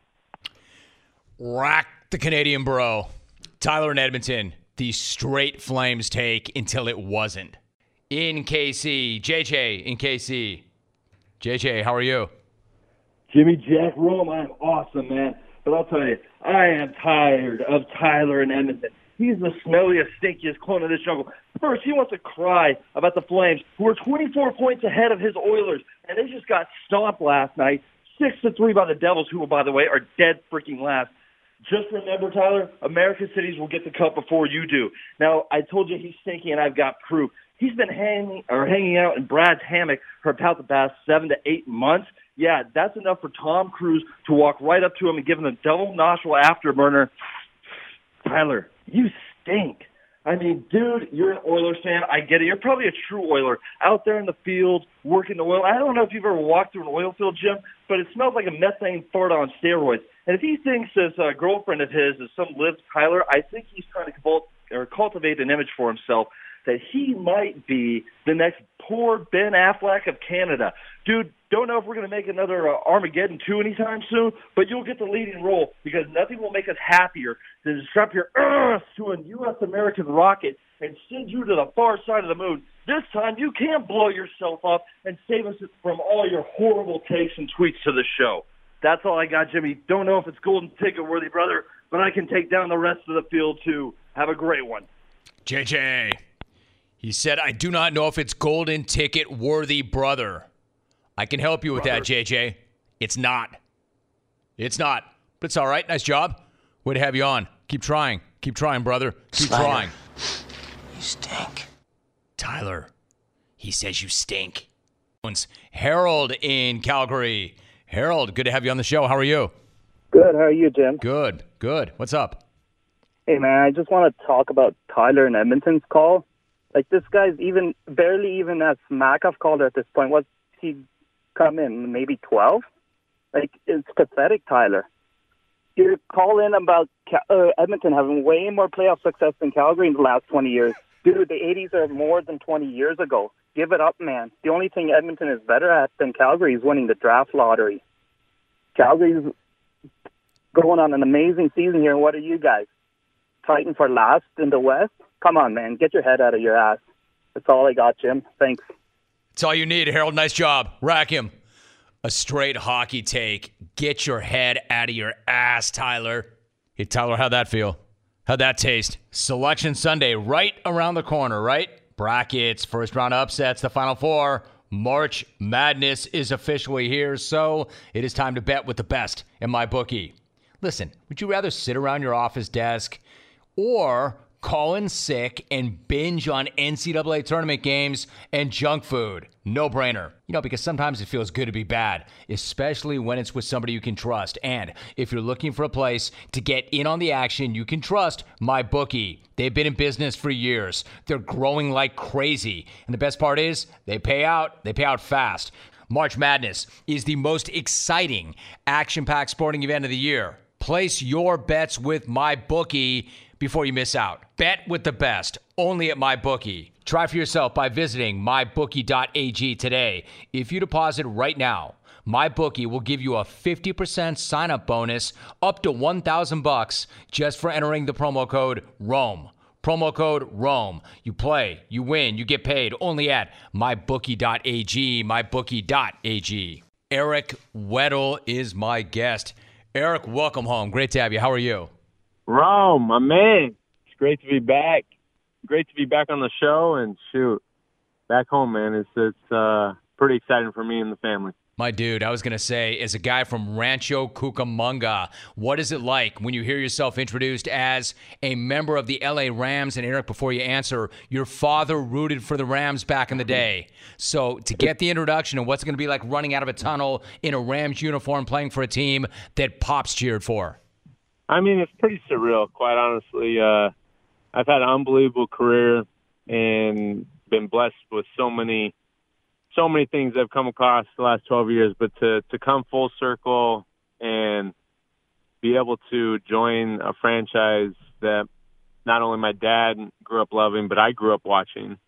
Rack the Canadian bro. Tyler in Edmonton, the straight Flames take until it wasn't. In K C, J J in K C. J J, how are you? Jimmy Jack Rome, I'm awesome, man. But I'll tell you, I am tired of Tyler in Edmonton. He's the smelliest, stinkiest clone of this jungle. First, he wants to cry about the Flames, who are twenty-four points ahead of his Oilers, and they just got stomped last night, six to three by the Devils, who, by the way, are dead freaking last. Just remember, Tyler, American cities will get the cup before you do. Now, I told you he's stinky, and I've got proof. He's been hanging or hanging out in Brad's hammock for about the past seven to eight months. Yeah, that's enough for Tom Cruise to walk right up to him and give him a double nostril afterburner. Tyler, you stink. I mean, dude, you're an Oilers fan. I get it. You're probably a true Oiler out there in the field working the oil. I don't know if you've ever walked through an oil field, Jim, but it smells like a methane fart on steroids. And if he thinks this uh, girlfriend of his is some Liv Tyler, I think he's trying to cult- or cultivate an image for himself that he might be the next poor Ben Affleck of Canada. Dude, don't know if we're going to make another uh, Armageddon two anytime soon, but you'll get the leading role, because nothing will make us happier than to strap your earth to a U S American rocket and send you to the far side of the moon. This time you can't blow yourself up and save us from all your horrible takes and tweets to the show. That's all I got, Jimmy. Don't know if it's golden ticket worthy, brother, but I can take down the rest of the field too. Have a great one. J J. He said, I do not know if it's golden ticket worthy, brother. I can help you with brother. that, J J. It's not. It's not. But it's all right. Nice job. Way to have you on. Keep trying. Keep trying, brother. Keep Slider. trying. You stink. Tyler, he says you stink. Harold in Calgary. Harold, good to have you on the show. How are you? Good. How are you, Jim? Good. Good. What's up? Hey, man, I just want to talk about Tyler and Edmonton's call. Like, this guy's even barely even as Makov called at this point. What's he come in? Maybe twelve? Like, it's pathetic, Tyler. You call in about uh, Edmonton having way more playoff success than Calgary in the last twenty years. Dude, the eighties are more than twenty years ago. Give it up, man. The only thing Edmonton is better at than Calgary is winning the draft lottery. Calgary's going on an amazing season here, and what are you guys? Fighting for last in the West? Come on, man. Get your head out of your ass. That's all I got, Jim. Thanks. That's all you need, Harold. Nice job. Rack him. A straight hockey take. Get your head out of your ass, Tyler. Hey, Tyler, how'd that feel? How'd that taste? Selection Sunday right around the corner, right? Brackets, first round upsets, the Final Four. March Madness is officially here, so it is time to bet with the best in MyBookie. Listen, would you rather sit around your office desk or call in sick and binge on N C double A tournament games and junk food? No brainer. You know, because sometimes it feels good to be bad, especially when it's with somebody you can trust. And if you're looking for a place to get in on the action, you can trust MyBookie. They've been in business for years. They're growing like crazy. And the best part is they pay out. They pay out fast. March Madness is the most exciting action-packed sporting event of the year. Place your bets with MyBookie before you miss out. Bet with the best, only at MyBookie. Try for yourself by visiting my bookie dot a g today. If you deposit right now, MyBookie will give you a fifty percent sign-up bonus up to one thousand bucks just for entering the promo code ROME. Promo code ROME. You play, you win, you get paid only at my bookie dot a g, my bookie dot a g. Eric Weddle is my guest. Eric, welcome home. Great to have you. How are you? Rome, my man. It's great to be back. Great to be back on the show, and shoot, back home, man. It's it's uh, pretty exciting for me and the family. My dude, I was going to say, as a guy from Rancho Cucamonga, what is it like when you hear yourself introduced as a member of the L A Rams? And Eric, before you answer, your father rooted for the Rams back in the day. So to get the introduction and what's it going to be like running out of a tunnel in a Rams uniform playing for a team that Pops cheered for? I mean, it's pretty surreal, quite honestly. Uh, I've had an unbelievable career and been blessed with so many so many things I've come across the last twelve years, but to, to come full circle and be able to join a franchise that not only my dad grew up loving, but I grew up watching,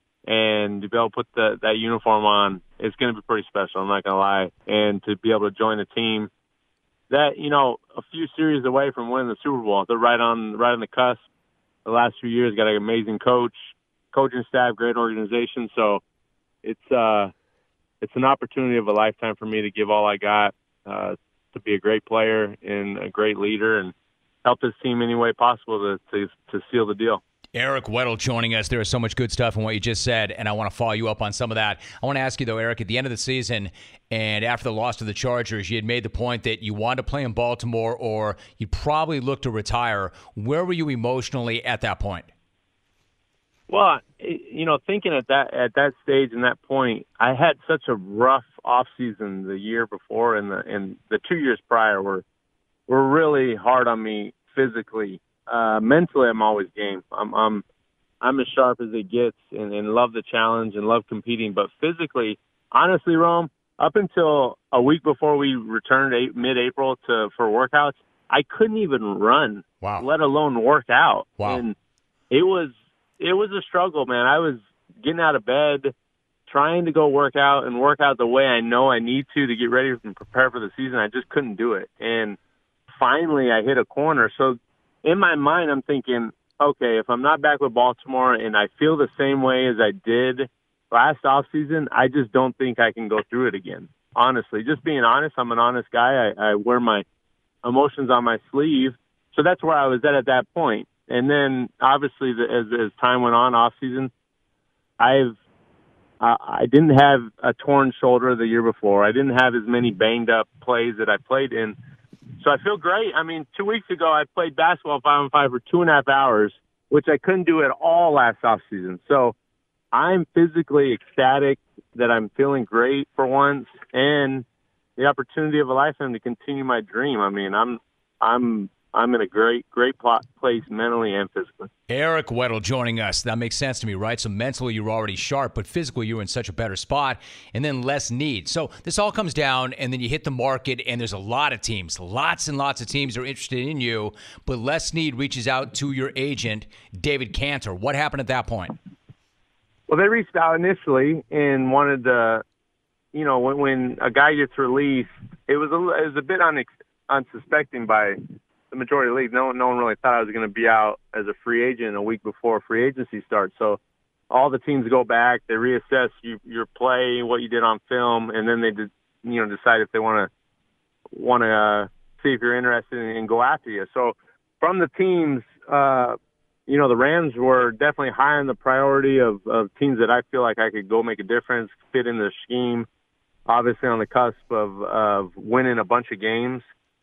and to be able to put the, that uniform on, it's going to be pretty special, I'm not going to lie. And to be able to join a team that, you know, a few series away from winning the Super Bowl, they're right on, right on the cusp. The last few years, got an amazing coach, coaching staff, great organization. So it's uh, it's an opportunity of a lifetime for me to give all I got, uh, to be a great player and a great leader, and help this team any way possible to to, to seal the deal. Eric Weddle joining us. There is so much good stuff in what you just said, and I want to follow you up on some of that. I want to ask you, though, Eric, at the end of the season and after the loss to the Chargers, you had made the point that you wanted to play in Baltimore or you'd probably look to retire. Where were you emotionally at that point? Well, you know, thinking at that at that stage and that point, I had such a rough off season the year before, and the and the two years prior were were really hard on me physically. Uh, mentally, I'm always game. I'm I'm I'm as sharp as it gets, and, and love the challenge and love competing. But physically, honestly, Rome, up until a week before we returned eight, mid-April to for workouts, I couldn't even run, wow. let alone work out. Wow. And it was it was a struggle, man. I was getting out of bed, trying to go work out and work out the way I know I need to to get ready and prepare for the season. I just couldn't do it. And finally, I hit a corner. So in my mind, I'm thinking, okay, if I'm not back with Baltimore and I feel the same way as I did last offseason, I just don't think I can go through it again. Honestly, just being honest, I'm an honest guy. I, I wear my emotions on my sleeve. So that's where I was at at that point. And then, obviously, the, as, as time went on off season, I've uh, I didn't have a torn shoulder the year before. I didn't have as many banged up plays that I played in. So I feel great. I mean, two weeks ago I played basketball five on five for two and a half hours, which I couldn't do at all last offseason. So I'm physically ecstatic that I'm feeling great for once, and the opportunity of a lifetime to continue my dream. I mean, I'm I'm I'm in a great, great place mentally and physically. Eric Weddle joining us. That makes sense to me, right? So mentally you're already sharp, but physically you're in such a better spot, and then less need. So this all comes down, and then you hit the market, and there's a lot of teams, lots and lots of teams are interested in you, but Les Snead reaches out to your agent, David Cantor. What happened at that point? Well, they reached out initially and wanted to, you know, when, when a guy gets released, it was a, it was a bit unex, unsuspecting by the majority of the league. No one, no one really thought I was going to be out as a free agent a week before free agency starts. So all the teams go back, they reassess you, your play, what you did on film, and then they did, you know, decide if they want to want to uh, see if you're interested in, and go after you. So from the teams, uh, you know, the Rams were definitely high on the priority of, of teams that I feel like I could go make a difference, fit in the scheme. Obviously on the cusp of, of winning a bunch of games.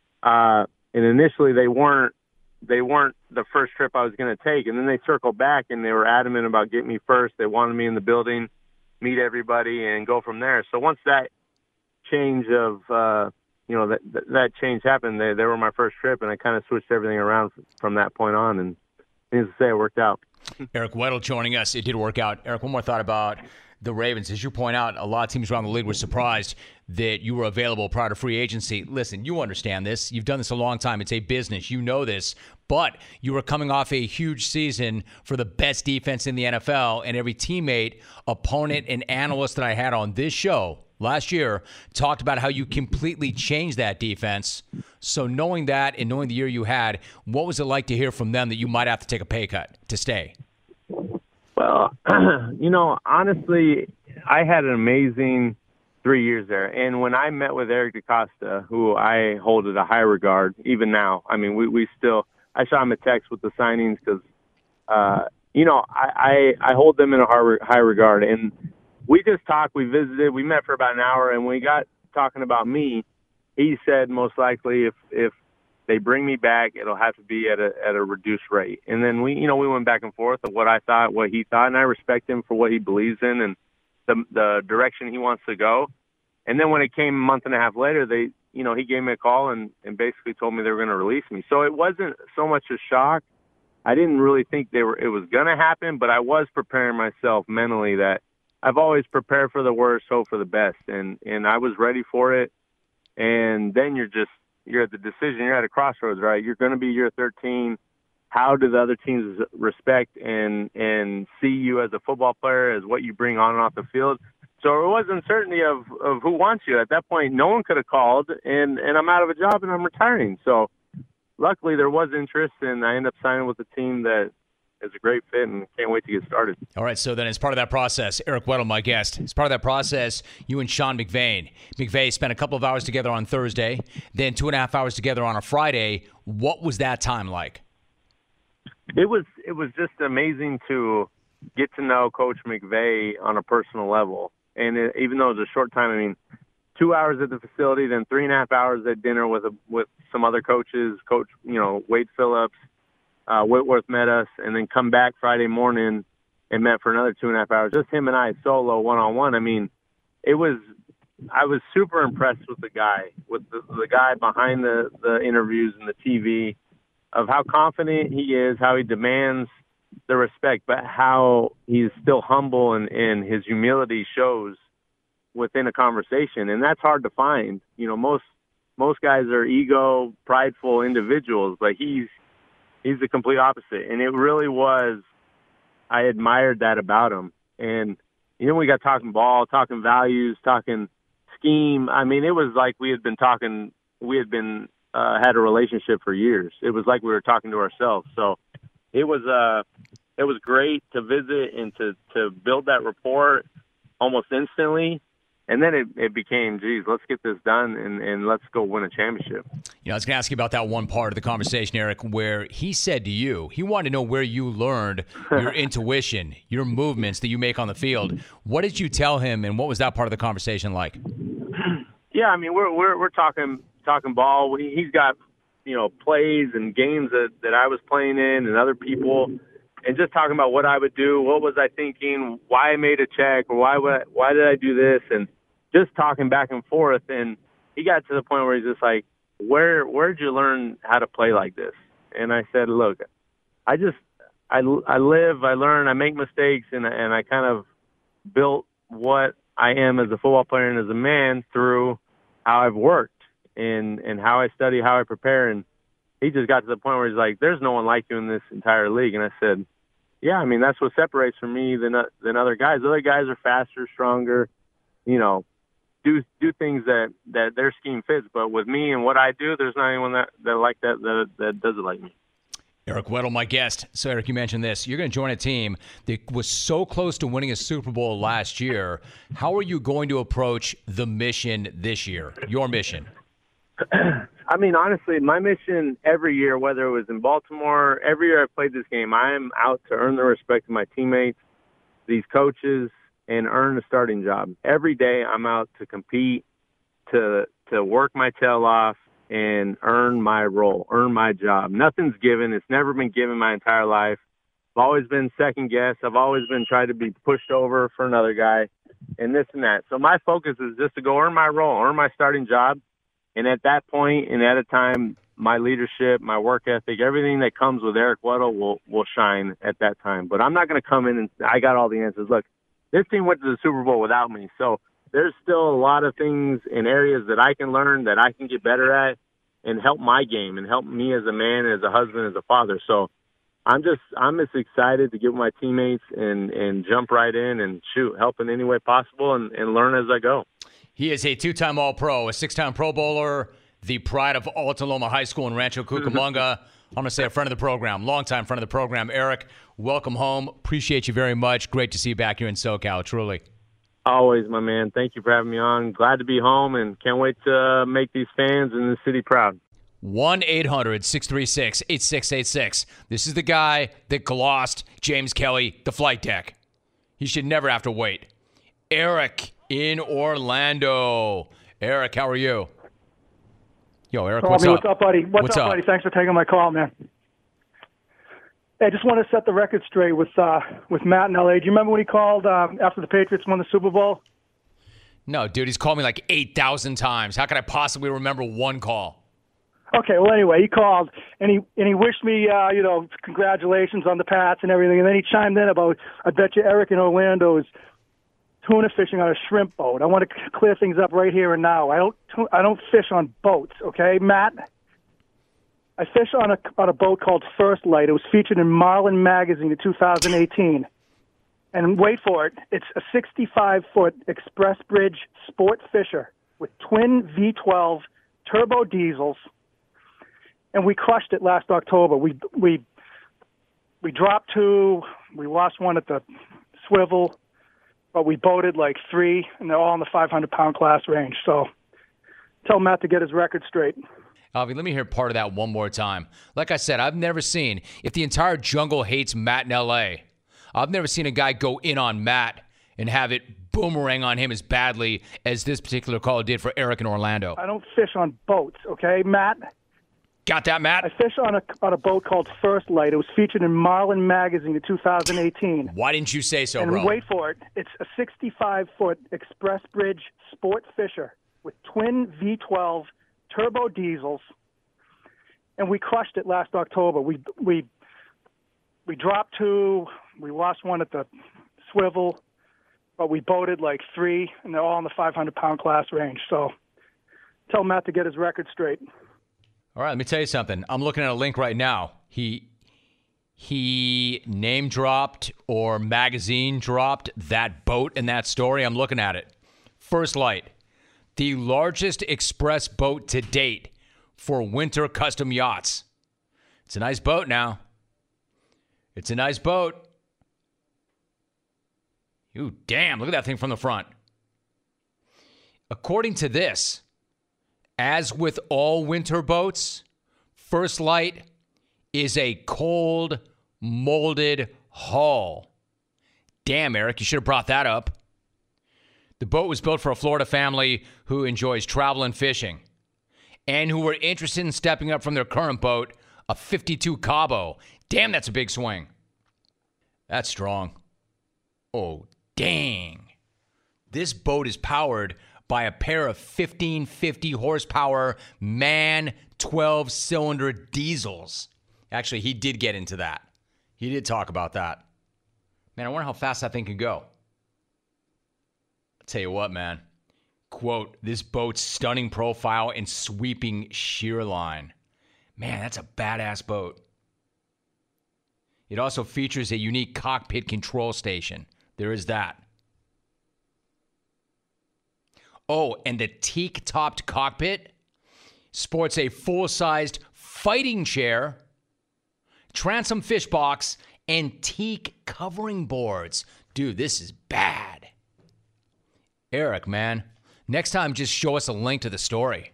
Uh, and initially they weren't, they weren't the first trip I was going to take. And then they circled back and they were adamant about getting me first. They wanted me in the building, meet everybody, and go from there. So once that change of, uh, you know, that, that change happened, they, they were my first trip, and I kind of switched everything around from that point on. And needless to say, it worked out. Eric Weddle joining us. It did work out. Eric, one more thought about the Ravens. As you point out, a lot of teams around the league were surprised that you were available prior to free agency. Listen, you understand this. You've done this a long time. It's a business. You know this. But you were coming off a huge season for the best defense in the N F L, and every teammate, opponent, and analyst that I had on this show last year talked about how you completely changed that defense. So knowing that and knowing the year you had, what was it like to hear from them that you might have to take a pay cut to stay? Well, you know, honestly, I had an amazing three years there. And when I met with Eric DeCosta, who I hold in a high regard, even now, I mean, we, we still, I shot him a text with the signings because, uh, you know, I, I, I hold them in a high regard. And we just talked, we visited, we met for about an hour, and when we got talking about me, he said most likely if, if they bring me back, it'll have to be at a at a reduced rate. And then we, you know, we went back and forth of what I thought, what he thought, and I respect him for what he believes in and the the direction he wants to go. And then when it came a month and a half later, they, you know, he gave me a call and, and basically told me they were going to release me. So it wasn't so much a shock. I didn't really think they were it was going to happen, but I was preparing myself mentally that I've always prepared for the worst, hope for the best, and and I was ready for it. And then you're just you're at the decision. You're at a crossroads, right? You're going to be year thirteen. How do the other teams respect and and see you as a football player, as what you bring on and off the field? So it was uncertainty of, of who wants you. At that point, no one could have called, and, and I'm out of a job and I'm retiring. So luckily there was interest, and I ended up signing with a team that is a great fit and can't wait to get started. All right, so then as part of that process, Eric Weddle, my guest, as part of that process, you and Sean McVay. McVay spent a couple of hours together on Thursday, then two and a half hours together on a Friday. What was that time like? It was it was just amazing to get to know Coach McVay on a personal level. And it, even though it was a short time, I mean, two hours at the facility, then three and a half hours at dinner with a, with some other coaches, Coach, you know, Wade Phillips, uh, Whitworth met us, and then come back Friday morning and met for another two and a half hours. Just him and I solo one-on-one. I mean, it was – I was super impressed with the guy, with the, the guy behind the, the interviews and the T V, of how confident he is, how he demands the respect, but how he's still humble, and, and his humility shows within a conversation. And that's hard to find. You know, most most guys are ego, prideful individuals, but he's he's the complete opposite. And it really was, I admired that about him. And, you know, we got talking ball, talking values, talking scheme. I mean, it was like we had been talking, we had been, uh, had a relationship for years. It was like we were talking to ourselves. So it was, uh, it was great to visit and to, to build that rapport almost instantly. And then it, it became, geez, let's get this done and, and let's go win a championship. You know, I was going to ask you about that one part of the conversation, Eric, where he said to you, he wanted to know where you learned your intuition, your movements that you make on the field. What did you tell him, and what was that part of the conversation like? Yeah, I mean, we're we're we're talking talking ball. He's got, you know, plays and games that, that I was playing in and other people, and just talking about what I would do, what was I thinking, why I made a check, or why would I, why did I do this, and just talking back and forth. And he got to the point where he's just like, where where did you learn how to play like this? And I said, look, I just I, I live, I learn, I make mistakes, and and I kind of built what I am as a football player and as a man through how I've worked and, and how I study, how I prepare. And he just got to the point where he's like, there's no one like you in this entire league. And I said, yeah, I mean, that's what separates from me than than other guys. Other guys are faster, stronger, you know, do do things that, that their scheme fits. But with me and what I do, there's not anyone that, that like that, that that does it like me. Eric Weddle, my guest. So, Eric, you mentioned this. You're going to join a team that was so close to winning a Super Bowl last year. How are you going to approach the mission this year, your mission? I mean, honestly, my mission every year, whether it was in Baltimore, every year I played this game, I am out to earn the respect of my teammates, these coaches, and earn a starting job. Every day I'm out to compete, to to work my tail off, and earn my role, earn my job. Nothing's given. It's never been given my entire life. I've always been second guessed. I've always been trying to be pushed over for another guy and this and that. So my focus is just to go earn my role, earn my starting job. And at that point and at a time, my leadership, my work ethic, everything that comes with Eric Weddle will, will shine at that time. But I'm not going to come in and I got all the answers. Look, this team went to the Super Bowl without me. So there's still a lot of things in areas that I can learn, that I can get better at, and help my game and help me as a man, as a husband, as a father. So I'm just I'm just excited to get with my teammates and, and jump right in and shoot, help in any way possible and, and learn as I go. He is a two-time All-Pro, a six-time Pro Bowler, the pride of Altaloma High School in Rancho Cucamonga. I'm going to say a friend of the program, longtime friend of the program. Eric, welcome home. Appreciate you very much. Great to see you back here in SoCal, truly. Always, my man. Thank you for having me on. Glad to be home and can't wait to uh, make these fans in the city proud. one eight hundred six three six eight six eight six. This is the guy that glossed James Kelly, the flight deck. He should never have to wait. Eric in Orlando. Eric, how are you? Yo, Eric, what's up? What's up, buddy? What's, What's up, up? buddy? Thanks for taking my call, man. Hey, I just want to set the record straight with uh, with Matt in L A. Do you remember when he called um, after the Patriots won the Super Bowl? No, dude, he's called me like eight thousand times. How could I possibly remember one call? Okay, well, anyway, he called, and he and he wished me, uh, you know, congratulations on the Pats and everything, and then he chimed in about, I bet you Eric in Orlando is tuna fishing on a shrimp boat. I want to clear things up right here and now. I don't I don't fish on boats, okay, Matt? I fish on a on a boat called First Light. It was featured in Marlin Magazine in two thousand eighteen. And wait for it, it's a sixty-five foot express bridge sport fisher with twin V twelve turbo diesels, and we crushed it last October. We we we dropped two, we lost one at the swivel, but we boated like three, and they're all in the five hundred pound class range. So tell Matt to get his record straight. Alvy, let me hear part of that one more time. Like I said, I've never seen, if the entire jungle hates Matt in L A, I've never seen a guy go in on Matt and have it boomerang on him as badly as this particular call did for Eric in Orlando. I don't fish on boats, okay, Matt? Got that, Matt? I fish on a on a boat called First Light. It was featured in Marlin Magazine in two thousand eighteen. Why didn't you say so, and bro? Wait for it. It's a sixty-five foot express bridge sport fisher with twin V twelve turbo diesels, and we crushed it last October. We we we dropped two, we lost one at the swivel, but we boated like three, and they're all in the five hundred pound class range. So tell Matt to get his record straight. All right, let me tell you something. I'm looking at a link right now. He he name dropped or magazine dropped that boat in that story. I'm looking at it. First Light, the largest express boat to date for winter custom yachts. It's a nice boat now. It's a nice boat. Ooh, damn, look at that thing from the front. According to this, as with all winter boats, First Light is a cold, molded hull. Damn, Eric, you should have brought that up. The boat was built for a Florida family who enjoys travel and fishing and who were interested in stepping up from their current boat, a fifty-two Cabo. Damn, that's a big swing. That's strong. Oh, dang. This boat is powered by a pair of fifteen fifty horsepower MAN twelve-cylinder diesels. Actually, he did get into that. He did talk about that. Man, I wonder how fast that thing can go. I'll tell you what, man. Quote, this boat's stunning profile and sweeping sheer line. Man, that's a badass boat. It also features a unique cockpit control station. There is that. Oh, and the teak-topped cockpit sports a full-sized fighting chair, transom fish box, and teak covering boards. Dude, this is bad. Eric, man, next time just show us a link to the story.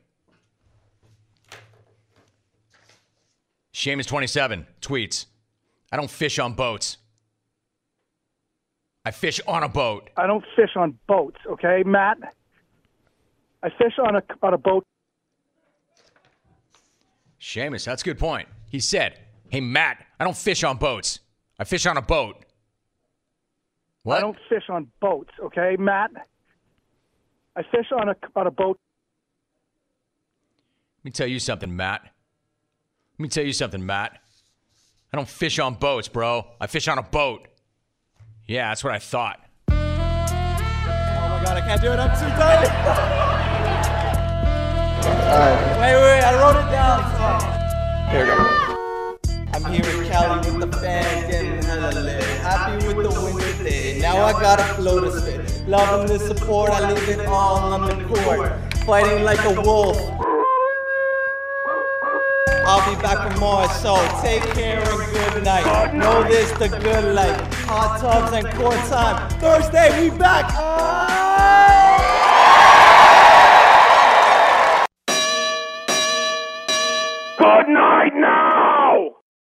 Seamus twenty-seven tweets, I don't fish on boats. I fish on a boat. I don't fish on boats, okay, Matt? I fish on a on a boat. Seamus, that's a good point. He said, hey, Matt, I don't fish on boats. I fish on a boat. What? I don't fish on boats, okay, Matt? I fish on a on a boat. Let me tell you something, Matt. Let me tell you something, Matt. I don't fish on boats, bro. I fish on a boat. Yeah, that's what I thought. Oh my God, I can't do it. I'm too tired. Alright. Wait, wait, wait, I wrote it down. Here we go. I'm here in Cali with the fans, getting hella lit. Happy with the winter day. Now I got a flow to spit. Loving the support, I leave it all on the court. Fighting like a wolf. I'll be back for more, so take care and good night. Know this, the good life. Hot tubs and court time. Thursday, we back. Good night now.